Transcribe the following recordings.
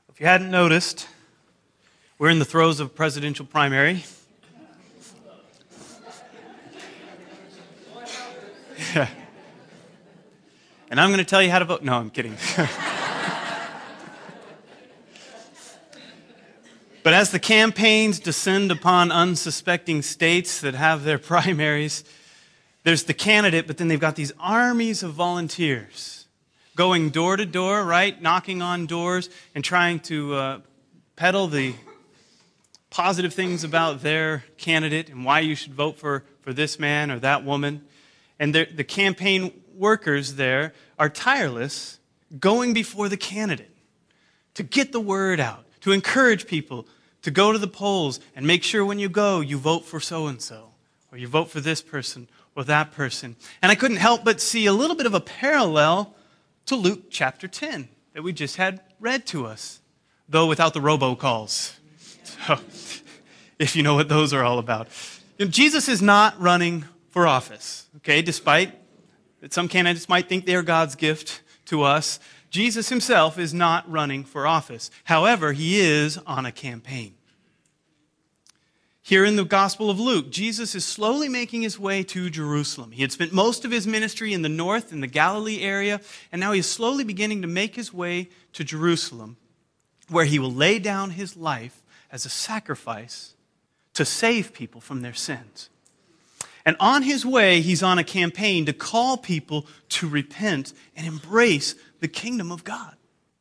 If you hadn't noticed, we're in the throes of a presidential primary. Yeah. And I'm going to tell you how to vote. No, I'm kidding. But as the campaigns descend upon unsuspecting states that have their primaries, there's the candidate, but then they've got these armies of volunteers going door to door, right? Knocking on doors and trying to peddle the positive things about their candidate and why you should vote for this man or that woman. And the campaign workers there are tireless, going before the candidate to get the word out, to encourage people to go to the polls and make sure when you go, you vote for so-and-so, or you vote for this person or that person. And I couldn't help but see a little bit of a parallel to Luke chapter 10 that we just had read to us, though without the robocalls. So, if you know what those are all about. Jesus is not running for office, okay? Despite that some candidates might think they are God's gift to us, Jesus himself is not running for office. However, he is on a campaign. Here in the Gospel of Luke, Jesus is slowly making his way to Jerusalem. He had spent most of his ministry in the north, in the Galilee area, and now he is slowly beginning to make his way to Jerusalem, where he will lay down his life as a sacrifice to save people from their sins. And on his way, he's on a campaign to call people to repent and embrace the kingdom of God.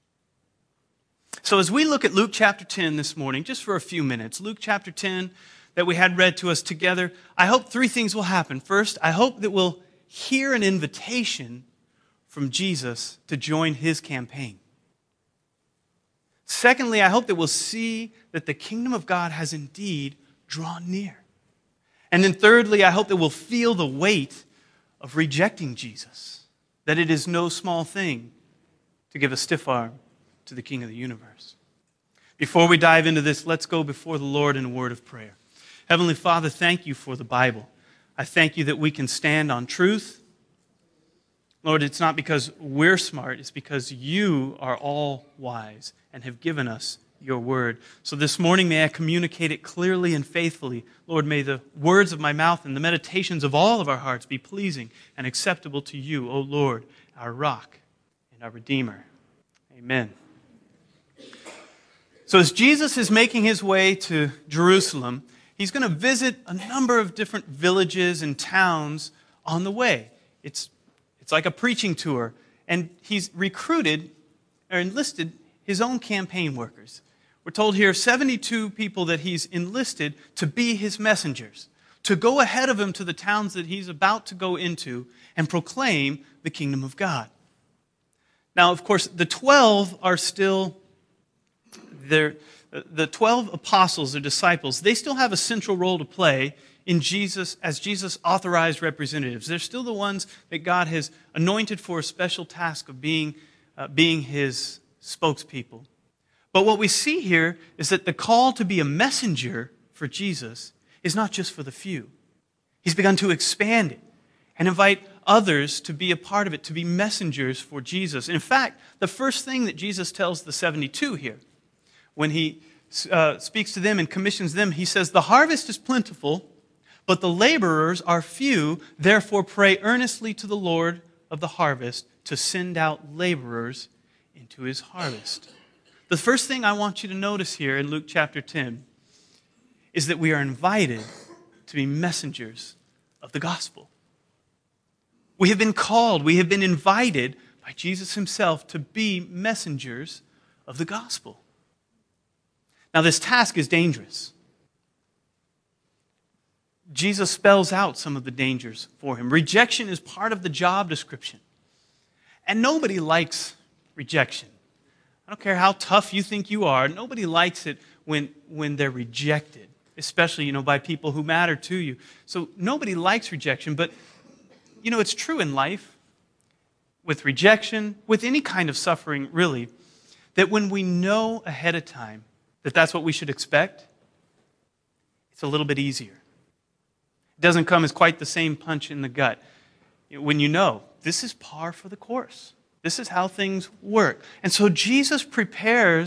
So as we look at Luke chapter 10 this morning, just for a few minutes, Luke chapter 10 that we had read to us together, I hope three things will happen. First, I hope that we'll hear an invitation from Jesus to join his campaign. Secondly, I hope that we'll see that the kingdom of God has indeed drawn near. And then thirdly, I hope that we'll feel the weight of rejecting Jesus, that it is no small thing to give a stiff arm to the King of the universe. Before we dive into this, let's go before the Lord in a word of prayer. Heavenly Father, thank you for the Bible. I thank you that we can stand on truth. Lord, it's not because we're smart, it's because you are all wise and have given us your word. So this morning, may I communicate it clearly and faithfully. Lord, may the words of my mouth and the meditations of all of our hearts be pleasing and acceptable to you, O Lord, our rock and our Redeemer. Amen. So as Jesus is making his way to Jerusalem, he's going to visit a number of different villages and towns on the way. It's like a preaching tour. And he's recruited or enlisted his own campaign workers. We're told here 72 people that he's enlisted to be his messengers, to go ahead of him to the towns that he's about to go into and proclaim the kingdom of God. Now, of course, the 12 are still there. The 12 apostles or disciples, they still have a central role to play in Jesus as Jesus' authorized representatives. They're still the ones that God has anointed for a special task of being his spokespeople. But what we see here is that the call to be a messenger for Jesus is not just for the few. He's begun to expand it and invite others to be a part of it, to be messengers for Jesus. In fact, the first thing that Jesus tells the 72 here, when he speaks to them and commissions them, he says, "The harvest is plentiful, but the laborers are few. Therefore pray earnestly to the Lord of the harvest to send out laborers into his harvest." The first thing I want you to notice here in Luke chapter 10 is that we are invited to be messengers of the gospel. We have been called, we have been invited by Jesus himself to be messengers of the gospel. Now, this task is dangerous. Jesus spells out some of the dangers for him. Rejection is part of the job description. And nobody likes rejection. I don't care how tough you think you are. Nobody likes it when they're rejected, especially, by people who matter to you. So nobody likes rejection, but, it's true in life, with rejection, with any kind of suffering, really, that when we know ahead of time that that's what we should expect, it's a little bit easier. It doesn't come as quite the same punch in the gut. When you know, this is par for the course. This is how things work. And so Jesus prepares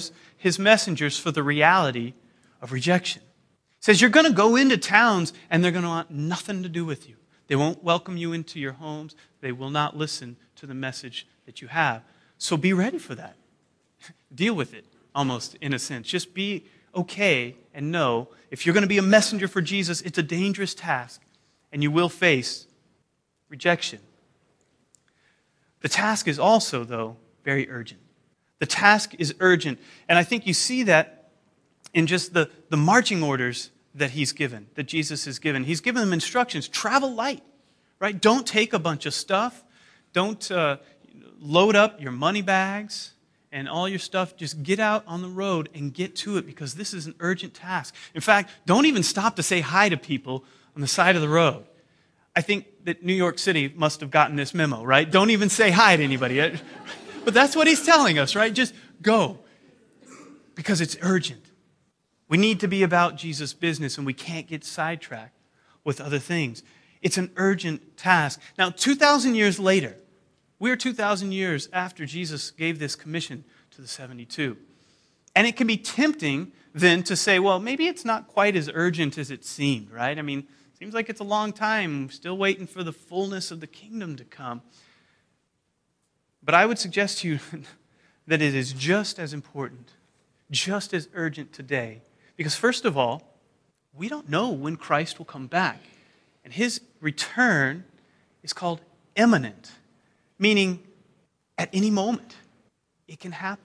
his messengers for the reality of rejection. He says, you're going to go into towns and they're going to want nothing to do with you. They won't welcome you into your homes. They will not listen to the message that you have. So be ready for that. Deal with it, almost in a sense. Just be okay and know if you're going to be a messenger for Jesus, it's a dangerous task and you will face rejection. The task is also, though, very urgent. The task is urgent. And I think you see that in just the marching orders that he's given, that Jesus has given. He's given them instructions. Travel light, right? Don't take a bunch of stuff. Don't load up your money bags and all your stuff. Just get out on the road and get to it because this is an urgent task. In fact, don't even stop to say hi to people on the side of the road. I think that New York City must have gotten this memo, right? Don't even say hi to anybody. But that's what he's telling us, right? Just go because it's urgent. We need to be about Jesus' business and we can't get sidetracked with other things. It's an urgent task. Now, 2,000 years later, we're 2,000 years after Jesus gave this commission to the 72. And it can be tempting then to say, well, maybe it's not quite as urgent as it seemed, right? I mean, it seems like it's a long time, still waiting for the fullness of the kingdom to come. But I would suggest to you that it is just as important, just as urgent today. Because first of all, we don't know when Christ will come back. And his return is called imminent, meaning at any moment it can happen.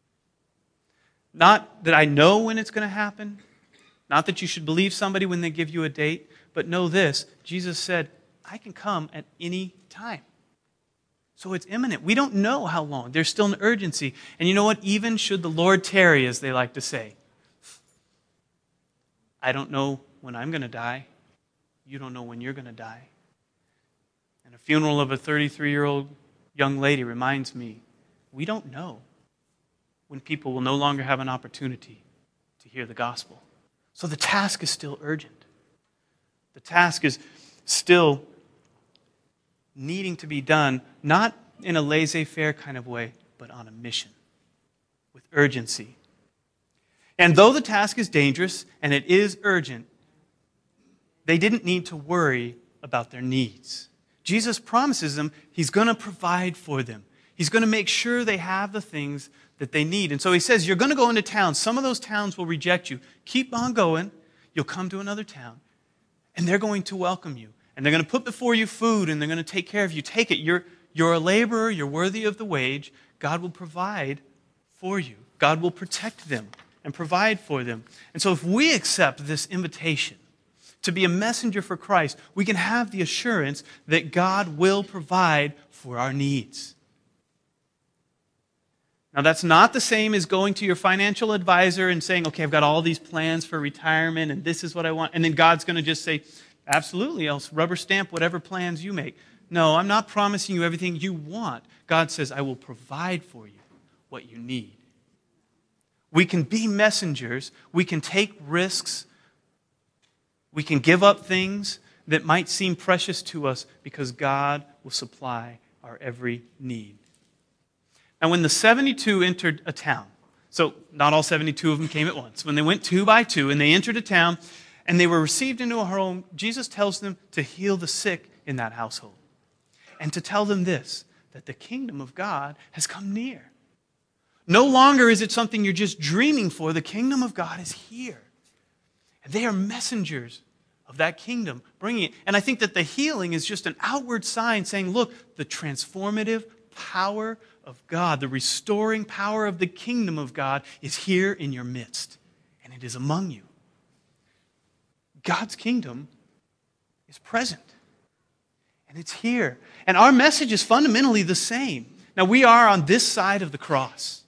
Not that I know when it's going to happen, not that you should believe somebody when they give you a date, but know this, Jesus said, I can come at any time. So it's imminent. We don't know how long. There's still an urgency. And you know what? Even should the Lord tarry, as they like to say, I don't know when I'm going to die. You don't know when you're going to die. And a funeral of a 33-year-old young lady reminds me, we don't know when people will no longer have an opportunity to hear the gospel. So the task is still urgent. The task is still needing to be done, not in a laissez-faire kind of way, but on a mission, with urgency. And though the task is dangerous and it is urgent, they didn't need to worry about their needs. Jesus promises them he's going to provide for them. He's going to make sure they have the things that they need. And so he says, you're going to go into towns. Some of those towns will reject you. Keep on going. You'll come to another town, and they're going to welcome you. And they're going to put before you food, and they're going to take care of you. Take it. You're a laborer. You're worthy of the wage. God will provide for you. God will protect them and provide for them. And so if we accept this invitation to be a messenger for Christ, we can have the assurance that God will provide for our needs. Now, that's not the same as going to your financial advisor and saying, okay, I've got all these plans for retirement and this is what I want. And then God's going to just say, absolutely, I'll rubber stamp whatever plans you make. No, I'm not promising you everything you want. God says, I will provide for you what you need. We can be messengers. We can take risks. We can give up things that might seem precious to us because God will supply our every need. Now, when the 72 entered a town, so not all 72 of them came at once. When they went two by two and they entered a town and they were received into a home, Jesus tells them to heal the sick in that household and to tell them this, that the kingdom of God has come near. No longer is it something you're just dreaming for. The kingdom of God is here. And they are messengers of that kingdom, bringing it. And I think that the healing is just an outward sign saying, look, the transformative power of God, the restoring power of the kingdom of God is here in your midst. And it is among you. God's kingdom is present. And it's here. And our message is fundamentally the same. Now, we are on this side of the cross.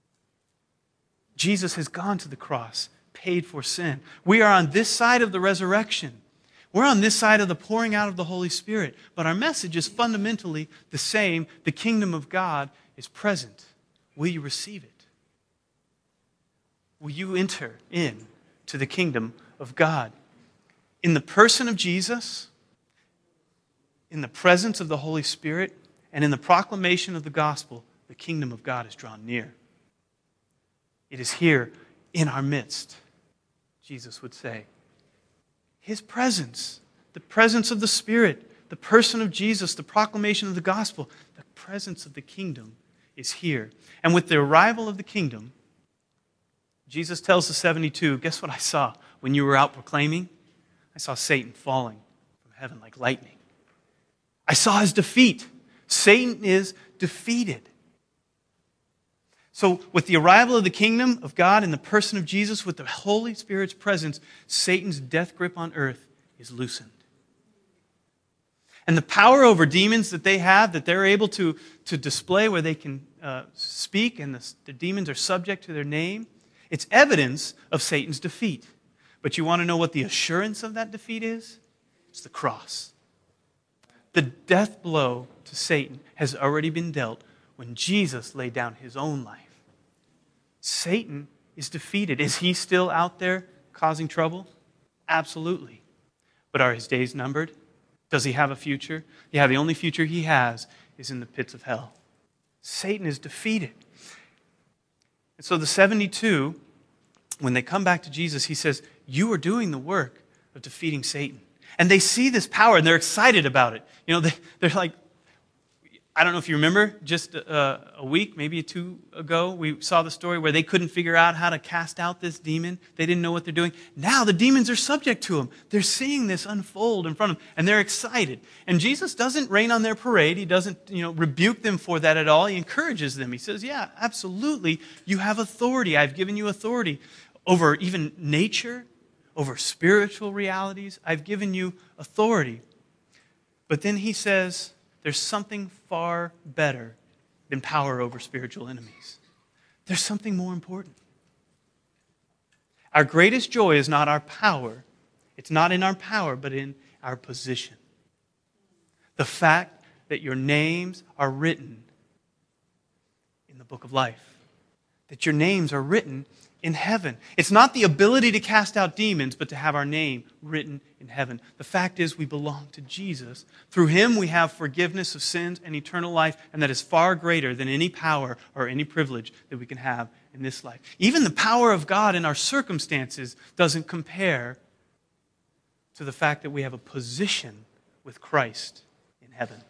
Jesus has gone to the cross, paid for sin. We are on this side of the resurrection. We're on this side of the pouring out of the Holy Spirit. But our message is fundamentally the same. The kingdom of God is present. Will you receive it? Will you enter into the kingdom of God? In the person of Jesus, in the presence of the Holy Spirit, and in the proclamation of the gospel, the kingdom of God is drawn near. It is here in our midst, Jesus would say. His presence, the presence of the Spirit, the person of Jesus, the proclamation of the gospel, the presence of the kingdom is here. And with the arrival of the kingdom, Jesus tells the 72, guess what I saw when you were out proclaiming? I saw Satan falling from heaven like lightning. I saw his defeat. Satan is defeated. So with the arrival of the kingdom of God in the person of Jesus, with the Holy Spirit's presence, Satan's death grip on earth is loosened. And the power over demons that they have, that they're able to display where they can speak and the demons are subject to their name, it's evidence of Satan's defeat. But you want to know what the assurance of that defeat is? It's the cross. The death blow to Satan has already been dealt when Jesus laid down his own life. Satan is defeated. Is he still out there causing trouble? Absolutely. But are his days numbered? Does he have a future? Yeah, the only future he has is in the pits of hell. Satan is defeated. And so the 72, when they come back to Jesus, he says, you are doing the work of defeating Satan. And they see this power and they're excited about it. You know, they're like, I don't know if you remember, just a week, maybe two ago, we saw the story where they couldn't figure out how to cast out this demon. They didn't know what they're doing. Now the demons are subject to them. They're seeing this unfold in front of them, and they're excited. And Jesus doesn't rain on their parade. He doesn't, rebuke them for that at all. He encourages them. He says, yeah, absolutely, you have authority. I've given you authority over even nature, over spiritual realities. I've given you authority. But then he says, there's something far better than power over spiritual enemies. There's something more important. Our greatest joy is not our power. It's not in our power, but in our position. The fact that your names are written in the book of life. That your names are written in heaven. It's not the ability to cast out demons, but to have our name written in heaven. The fact is we belong to Jesus. Through him we have forgiveness of sins and eternal life, and that is far greater than any power or any privilege that we can have in this life. Even the power of God in our circumstances doesn't compare to the fact that we have a position with Christ in heaven.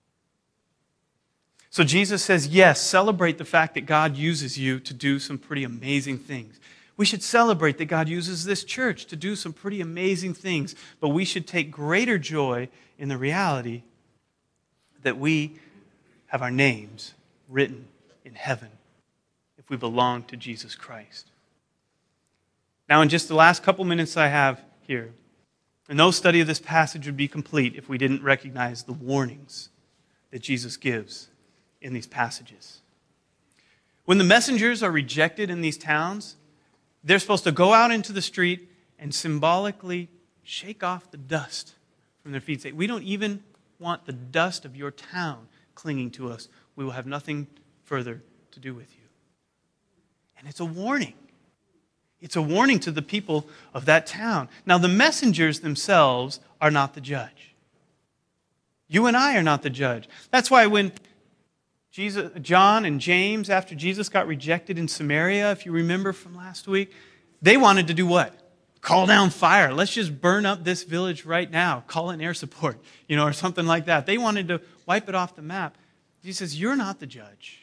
So Jesus says, yes, celebrate the fact that God uses you to do some pretty amazing things. We should celebrate that God uses this church to do some pretty amazing things, but we should take greater joy in the reality that we have our names written in heaven if we belong to Jesus Christ. Now, in just the last couple minutes I have here, no study of this passage would be complete if we didn't recognize the warnings that Jesus gives in these passages. When the messengers are rejected in these towns, they're supposed to go out into the street and symbolically shake off the dust from their feet. Say, we don't even want the dust of your town clinging to us. We will have nothing further to do with you. And it's a warning. It's a warning to the people of that town. Now, the messengers themselves are not the judge. You and I are not the judge. That's why when John and James, after Jesus got rejected in Samaria, if you remember from last week, they wanted to do what? Call down fire. Let's just burn up this village right now. Call in air support, or something like that. They wanted to wipe it off the map. Jesus says, you're not the judge.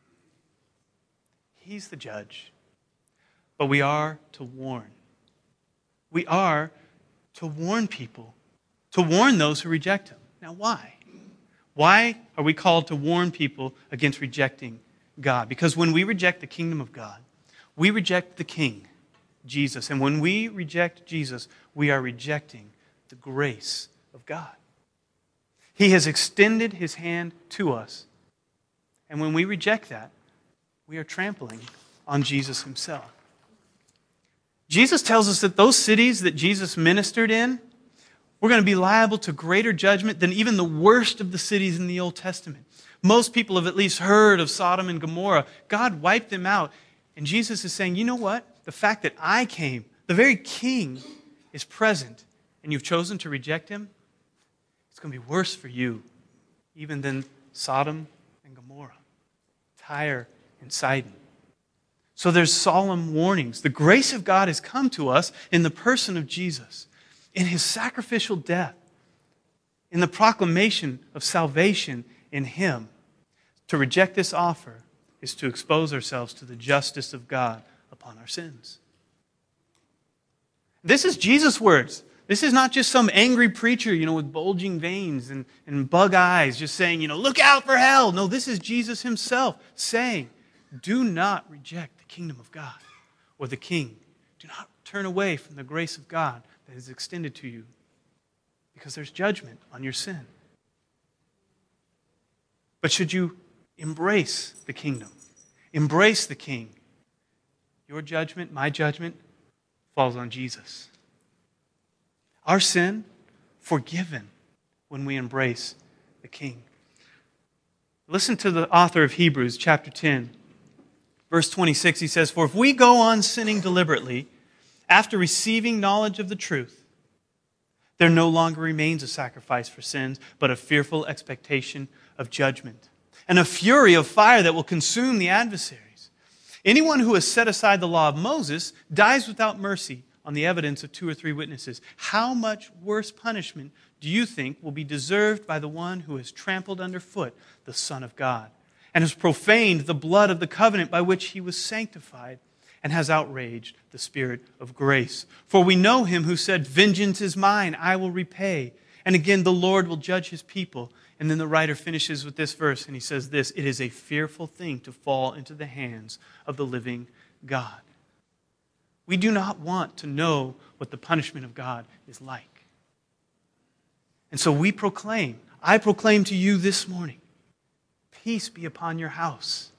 He's the judge. But we are to warn. We are to warn people, to warn those who reject him. Now, why? Why are we called to warn people against rejecting God? Because when we reject the kingdom of God, we reject the King, Jesus. And when we reject Jesus, we are rejecting the grace of God. He has extended his hand to us. And when we reject that, we are trampling on Jesus himself. Jesus tells us that those cities that Jesus ministered in, we're going to be liable to greater judgment than even the worst of the cities in the Old Testament. Most people have at least heard of Sodom and Gomorrah. God wiped them out. And Jesus is saying, you know what? The fact that I came, the very King, is present, and you've chosen to reject him, it's going to be worse for you even than Sodom and Gomorrah, Tyre and Sidon. So there's solemn warnings. The grace of God has come to us in the person of Jesus, in his sacrificial death, in the proclamation of salvation in him. To reject this offer is to expose ourselves to the justice of God upon our sins. This is Jesus' words. This is not just some angry preacher, with bulging veins and bug eyes, just saying, look out for hell. No, this is Jesus himself saying, do not reject the kingdom of God or the king. Do not turn away from the grace of God that is extended to you, because there's judgment on your sin. But should you embrace the kingdom, embrace the king, your judgment, my judgment, falls on Jesus. Our sin, forgiven when we embrace the king. Listen to the author of Hebrews chapter 10, verse 26. He says, "For if we go on sinning deliberately, after receiving knowledge of the truth, there no longer remains a sacrifice for sins, but a fearful expectation of judgment, and a fury of fire that will consume the adversaries. Anyone who has set aside the law of Moses dies without mercy on the evidence of 2 or 3 witnesses. How much worse punishment do you think will be deserved by the one who has trampled underfoot the Son of God, and has profaned the blood of the covenant by which he was sanctified, and has outraged the Spirit of grace? For we know him who said, 'Vengeance is mine, I will repay.' And again, 'The Lord will judge his people.'" And then the writer finishes with this verse, and he says this, "It is a fearful thing to fall into the hands of the living God." We do not want to know what the punishment of God is like. And so I proclaim to you this morning, peace be upon your house.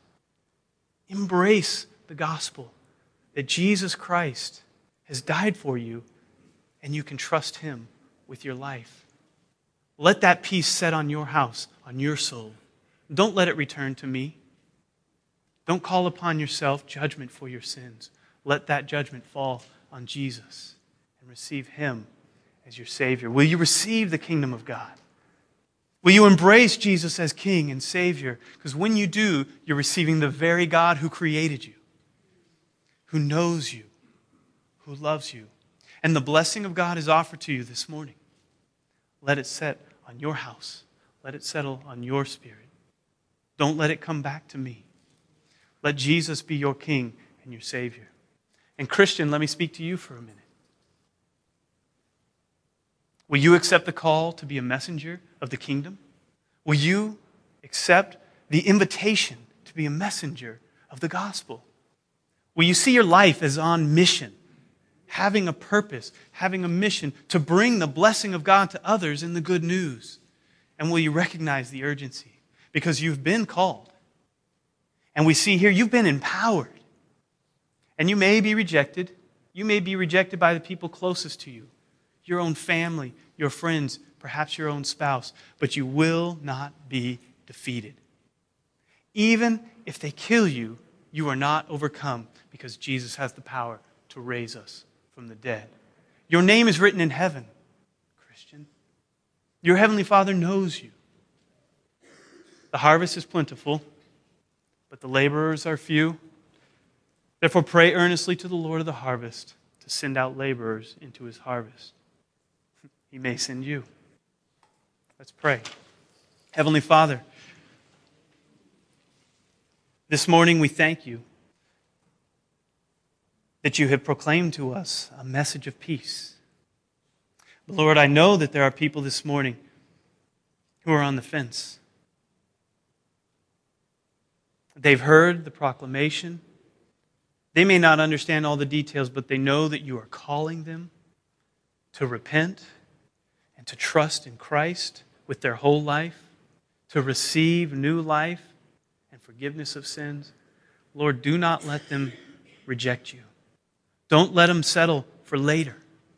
Embrace the gospel that Jesus Christ has died for you, and you can trust him with your life. Let that peace set on your house, on your soul. Don't let it return to me. Don't call upon yourself judgment for your sins. Let that judgment fall on Jesus and receive him as your Savior. Will you receive the kingdom of God? Will you embrace Jesus as King and Savior? Because when you do, you're receiving the very God who created you, who knows you, who loves you. And the blessing of God is offered to you this morning. Let it set on your house. Let it settle on your spirit. Don't let it come back to me. Let Jesus be your King and your Savior. And Christian, let me speak to you for a minute. Will you accept the call to be a messenger of the kingdom? Will you accept the invitation to be a messenger of the gospel? Will you see your life as on mission, having a purpose, having a mission to bring the blessing of God to others in the good news? And will you recognize the urgency? Because you've been called. And we see here you've been empowered. And you may be rejected. You may be rejected by the people closest to you, your own family, your friends, perhaps your own spouse. But you will not be defeated. Even if they kill you, you are not overcome, because Jesus has the power to raise us from the dead. Your name is written in heaven, Christian. Your heavenly Father knows you. The harvest is plentiful, but the laborers are few. Therefore, pray earnestly to the Lord of the harvest to send out laborers into his harvest. He may send you. Let's pray. Heavenly Father, this morning we thank you that you have proclaimed to us a message of peace. But Lord, I know that there are people this morning who are on the fence. They've heard the proclamation. They may not understand all the details, but they know that you are calling them to repent and to trust in Christ with their whole life, to receive new life and forgiveness of sins. Lord, do not let them reject you. Don't let them settle for later.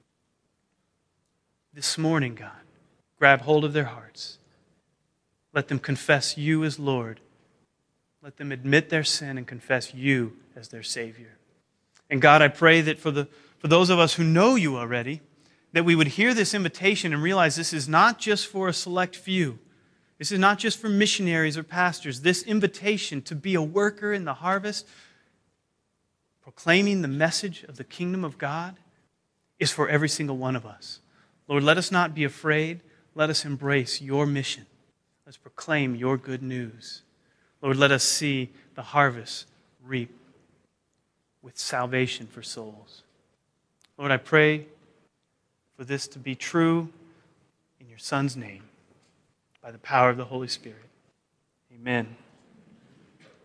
This morning, God, grab hold of their hearts. Let them confess you as Lord. Let them admit their sin and confess you as their Savior. And God, I pray that for those of us who know you already, that we would hear this invitation and realize this is not just for a select few. This is not just for missionaries or pastors. This invitation to be a worker in the harvest proclaiming the message of the kingdom of God is for every single one of us. Lord, let us not be afraid. Let us embrace your mission. Let's proclaim your good news. Lord, let us see the harvest reap with salvation for souls. Lord, I pray for this to be true in your Son's name, by the power of the Holy Spirit. Amen.